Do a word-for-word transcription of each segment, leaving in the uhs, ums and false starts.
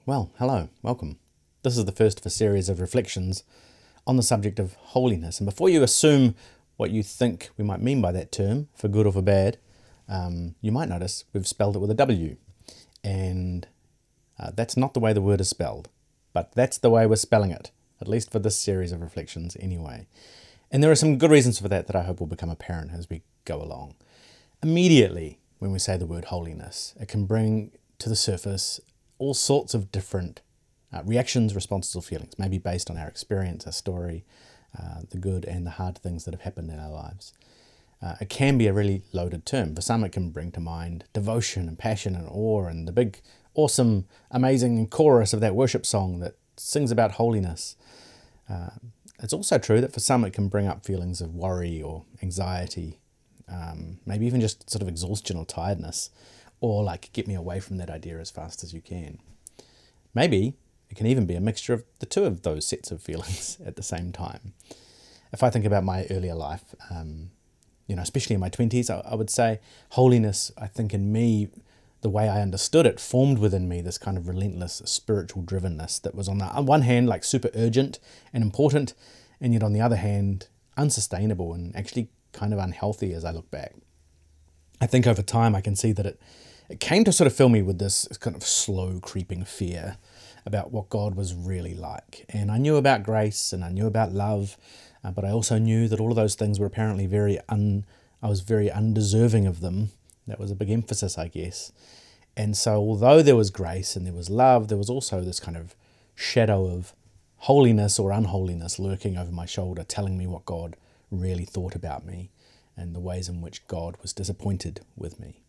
Well, hello, welcome. This is the first of a series of reflections on the subject of holiness. And before you assume what you think we might mean by that term, for good or for bad, um, you might notice we've spelled it with a W. And uh, that's not the way the word is spelled, but that's the way we're spelling it, at least for this series of reflections anyway. And there are some good reasons for that that I hope will become apparent as we go along. Immediately, when we say the word holiness, it can bring to the surface all sorts of different uh, reactions, responses, or feelings, maybe based on our experience, our story, uh, the good and the hard things that have happened in our lives. Uh, it can be a really loaded term. For some, it can bring to mind devotion and passion and awe and the big, awesome, amazing chorus of that worship song that sings about holiness. Uh, it's also true that for some, it can bring up feelings of worry or anxiety, um, maybe even just sort of exhaustion or tiredness, or like get me away from that idea as fast as you can. Maybe it can even be a mixture of the two of those sets of feelings at the same time. If I think about my earlier life, um, you know, especially in my twenties, I, I would say holiness, I think in me, the way I understood it, formed within me this kind of relentless spiritual drivenness that was on the on one hand like super urgent and important, and yet on the other hand unsustainable and actually kind of unhealthy as I look back. I think over time I can see that it It came to sort of fill me with this kind of slow creeping fear about what God was really like. And I knew about grace and I knew about love, uh, but I also knew that all of those things were apparently very un, I was very undeserving of them. That was a big emphasis, I guess. And so although there was grace and there was love, there was also this kind of shadow of holiness or unholiness lurking over my shoulder, telling me what God really thought about me and the ways in which God was disappointed with me.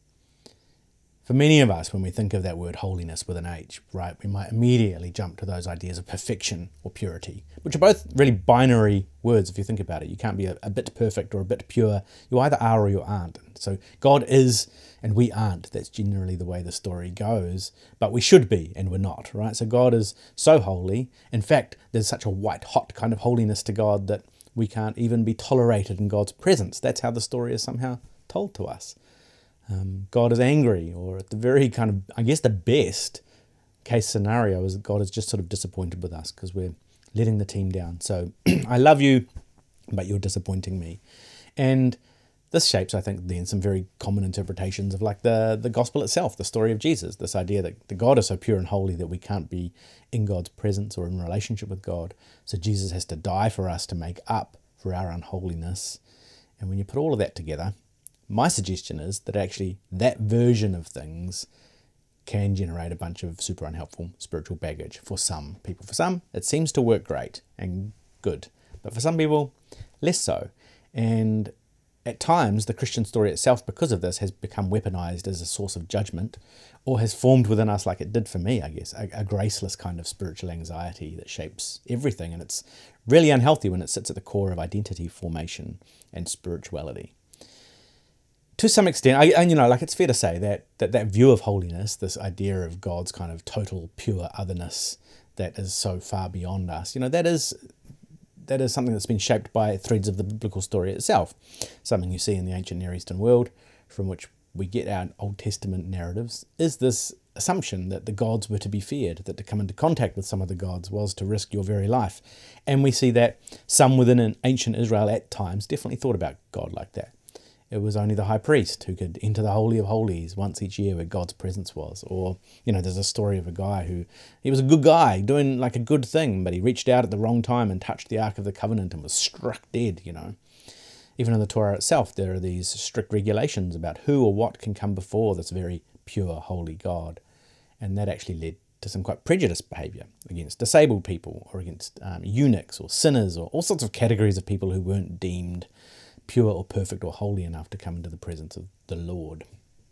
For many of us, when we think of that word holiness with an H, right, we might immediately jump to those ideas of perfection or purity, which are both really binary words if you think about it. You can't be a, a bit perfect or a bit pure. You either are or you aren't. So God is and we aren't. That's generally the way the story goes. But we should be and we're not, right? So God is so holy. In fact, there's such a white hot kind of holiness to God that we can't even be tolerated in God's presence. That's how the story is somehow told to us. Um, God is angry, or at the very kind of, I guess the best case scenario is that God is just sort of disappointed with us because we're letting the team down. So I love you, but you're disappointing me. And this shapes, I think, then some very common interpretations of like the, the gospel itself, the story of Jesus, this idea that the God is so pure and holy that we can't be in God's presence or in relationship with God. So Jesus has to die for us to make up for our unholiness. And when you put all of that together, my suggestion is that actually that version of things can generate a bunch of super unhelpful spiritual baggage for some people. For some, it seems to work great and good, but for some people, less so. And at times, the Christian story itself, because of this, has become weaponized as a source of judgment, or has formed within us, like it did for me, I guess, a, a graceless kind of spiritual anxiety that shapes everything. And it's really unhealthy when it sits at the core of identity formation and spirituality. To some extent, I, and you know, like it's fair to say that, that that view of holiness, this idea of God's kind of total pure otherness that is so far beyond us, you know, that is that is something that's been shaped by threads of the biblical story itself. Something you see in the ancient Near Eastern world, from which we get our Old Testament narratives, is this assumption that the gods were to be feared, that to come into contact with some of the gods was to risk your very life. And we see that some within an ancient Israel at times definitely thought about God like that. It was only the high priest who could enter the Holy of Holies once each year where God's presence was. Or, you know, there's a story of a guy who, he was a good guy doing like a good thing, but he reached out at the wrong time and touched the Ark of the Covenant and was struck dead, you know. Even in the Torah itself, there are these strict regulations about who or what can come before this very pure, holy God. And that actually led to some quite prejudiced behaviour against disabled people or against um, eunuchs or sinners or all sorts of categories of people who weren't deemed pure or perfect or holy enough to come into the presence of the Lord.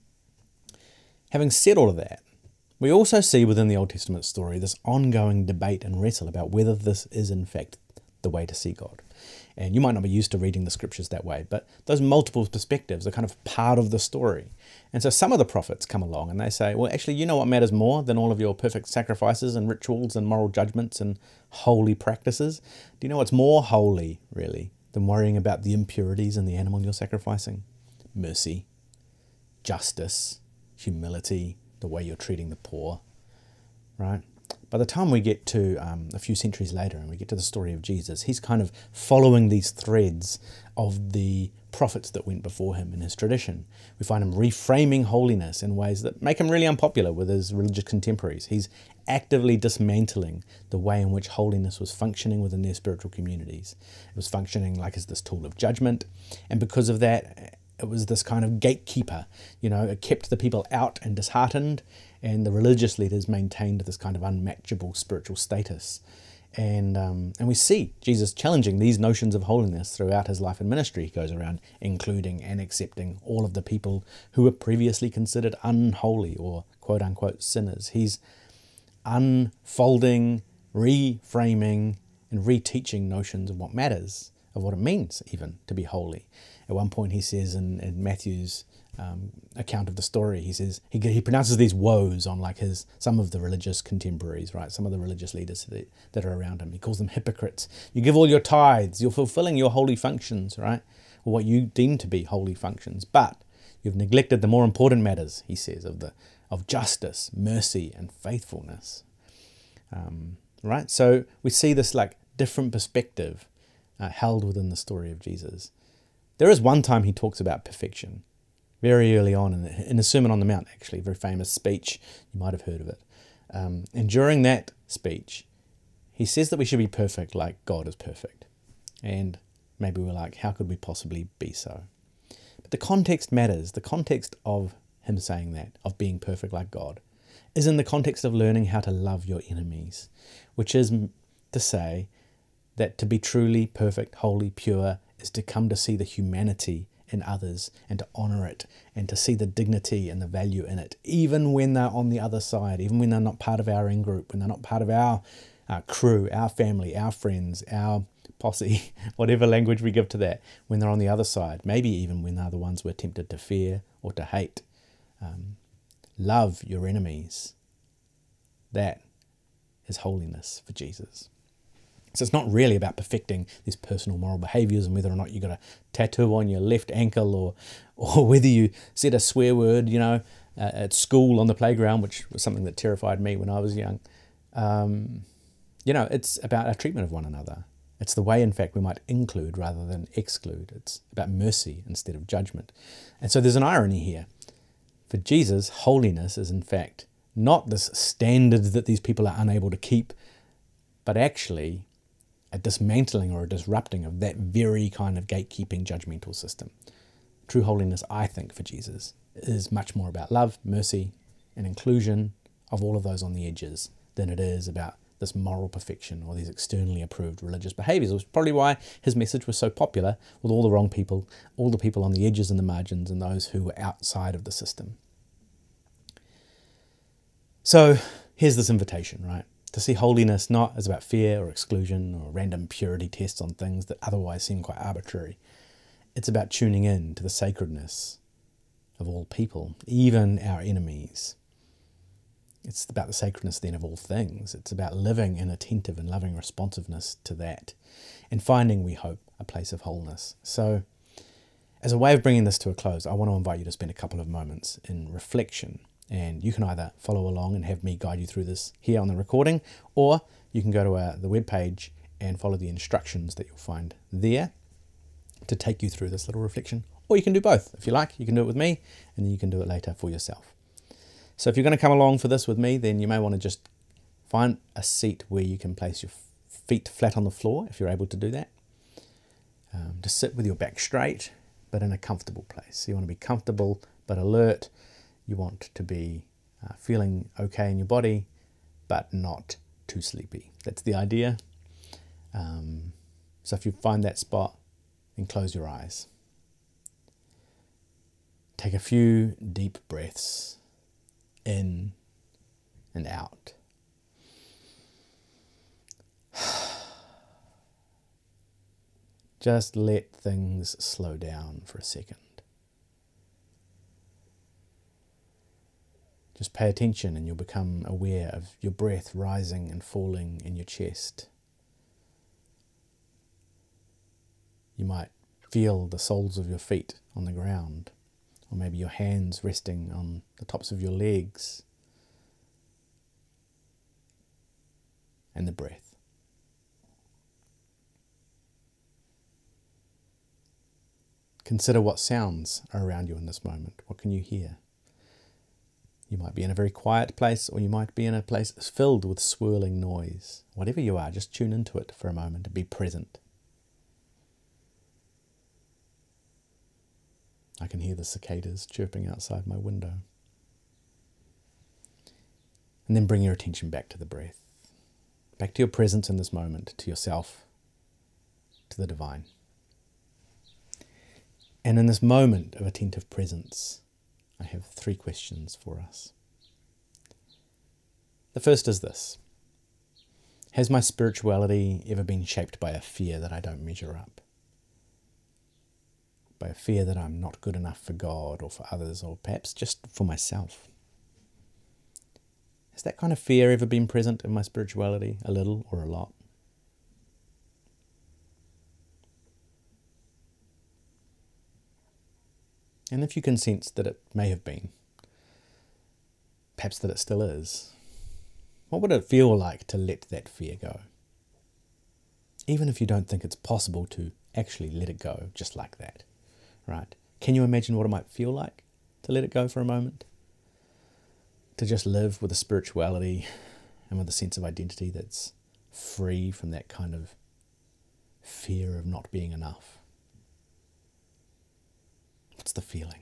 Having said all of that, we also see within the Old Testament story this ongoing debate and wrestle about whether this is in fact the way to see God. And you might not be used to reading the scriptures that way, but those multiple perspectives are kind of part of the story. And so some of the prophets come along and they say, well, actually, you know what matters more than all of your perfect sacrifices and rituals and moral judgments and holy practices? Do you know what's more holy, really, than worrying about the impurities in the animal you're sacrificing? Mercy, justice, humility, the way you're treating the poor, right? by the time we get to um, a few centuries later and we get to the story of Jesus, he's kind of following these threads of the prophets that went before him in his tradition. We find him reframing holiness in ways that make him really unpopular with his religious contemporaries. He's actively dismantling the way in which holiness was functioning within their spiritual communities. It was functioning like as this tool of judgment, and because of that, it was this kind of gatekeeper. You know, it kept the people out and disheartened, and the religious leaders maintained this kind of unmatchable spiritual status. And um, and we see Jesus challenging these notions of holiness throughout his life and ministry. He goes around including and accepting all of the people who were previously considered unholy or quote-unquote sinners. He's unfolding, reframing, and reteaching notions of what matters, of what it means even to be holy. At one point he says in, in Matthew's um, account of the story, he says, he, he pronounces these woes on like his, some of the religious contemporaries, right? Some of the religious leaders that, that are around him. He calls them hypocrites. You give all your tithes, you're fulfilling your holy functions, right? Or what you deem to be holy functions, but you've neglected the more important matters, he says, of the of justice, mercy, and faithfulness. Um, right? So we see this like different perspective uh, held within the story of Jesus. There is one time he talks about perfection, very early on in the, in the Sermon on the Mount, actually, a very famous speech. You might have heard of it. Um, and during that speech, he says that we should be perfect like God is perfect. And maybe we're like, how could we possibly be so? But the context matters. The context of him saying that, of being perfect like God, is in the context of learning how to love your enemies, which is to say that to be truly perfect, holy, pure, is to come to see the humanity in others and to honour it and to see the dignity and the value in it, even when they're on the other side, even when they're not part of our in-group, when they're not part of our uh, crew, our family, our friends, our posse, whatever language we give to that, when they're on the other side, maybe even when they're the ones we're tempted to fear or to hate. Um, love your enemies. That is holiness for Jesus. So it's not really about perfecting these personal moral behaviours and whether or not you got a tattoo on your left ankle or or whether you said a swear word, you know, uh, at school on the playground, which was something that terrified me when I was young. Um, you know, it's about our treatment of one another. It's the way, in fact, we might include rather than exclude. It's about mercy instead of judgment. And so there's an irony here. For Jesus, holiness is in fact not this standard that these people are unable to keep, but actually a dismantling or a disrupting of that very kind of gatekeeping judgmental system. True holiness, I think, for Jesus is much more about love, mercy, and inclusion of all of those on the edges than it is about this moral perfection or these externally approved religious behaviours. It was probably why his message was so popular with all the wrong people, all the people on the edges and the margins and those who were outside of the system. So here's this invitation, right? To see holiness not as about fear or exclusion or random purity tests on things that otherwise seem quite arbitrary. It's about tuning in to the sacredness of all people, even our enemies. It's about the sacredness then of all things. It's about living in attentive and loving responsiveness to that and finding, we hope, a place of wholeness. So as a way of bringing this to a close, I want to invite you to spend a couple of moments in reflection. And you can either follow along and have me guide you through this here on the recording, or you can go to uh, the webpage and follow the instructions that you'll find there to take you through this little reflection. Or you can do both. If you like, you can do it with me, and then you can do it later for yourself. So if you're going to come along for this with me, then you may want to just find a seat where you can place your feet flat on the floor, if you're able to do that. Um, to sit with your back straight, but in a comfortable place. So you want to be comfortable but alert. You want to be uh, feeling okay in your body, but not too sleepy. That's the idea. Um, so if you find that spot, then close your eyes. Take a few deep breaths in and out. Just let things slow down for a second. Just pay attention and you'll become aware of your breath rising and falling in your chest. You might feel the soles of your feet on the ground, or maybe your hands resting on the tops of your legs. and the breath. Consider what sounds are around you in this moment. What can you hear? You might be in a very quiet place, or you might be in a place filled with swirling noise. Whatever you are, just tune into it for a moment and be present. I can hear the cicadas chirping outside my window. And then bring your attention back to the breath, back to your presence in this moment, to yourself, to the divine. And in this moment of attentive presence, I have three questions for us. The first is this: has my spirituality ever been shaped by a fear that I don't measure up? By a fear that I'm not good enough for God or for others, or perhaps just for myself? Has that kind of fear ever been present in my spirituality, a little or a lot? And if you can sense that it may have been, perhaps that it still is, what would it feel like to let that fear go? Even if you don't think it's possible to actually let it go just like that, right? Can you imagine what it might feel like to let it go for a moment? To just live with a spirituality and with a sense of identity that's free from that kind of fear of not being enough. What's the feeling?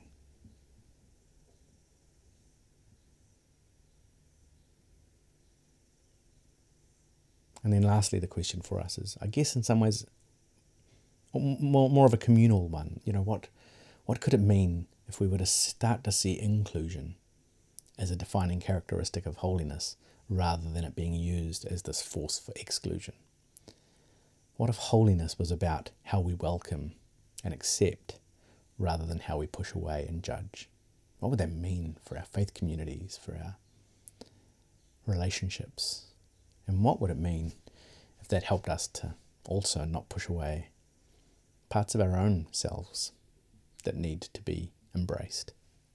And then lastly, the question for us is, I guess in some ways, more, more of a communal one. You know, what, what could it mean if we were to start to see inclusion as a defining characteristic of holiness, rather than it being used as this force for exclusion? What if holiness was about how we welcome and accept, rather than how we push away and judge? What would that mean for our faith communities, for our relationships? And what would it mean if that helped us to also not push away parts of our own selves that need to be embraced?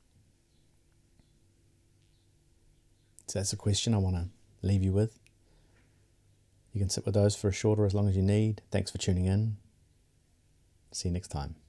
So that's a question I want to leave you with. You can sit with those for as short or as long as you need. Thanks for tuning in. See you next time.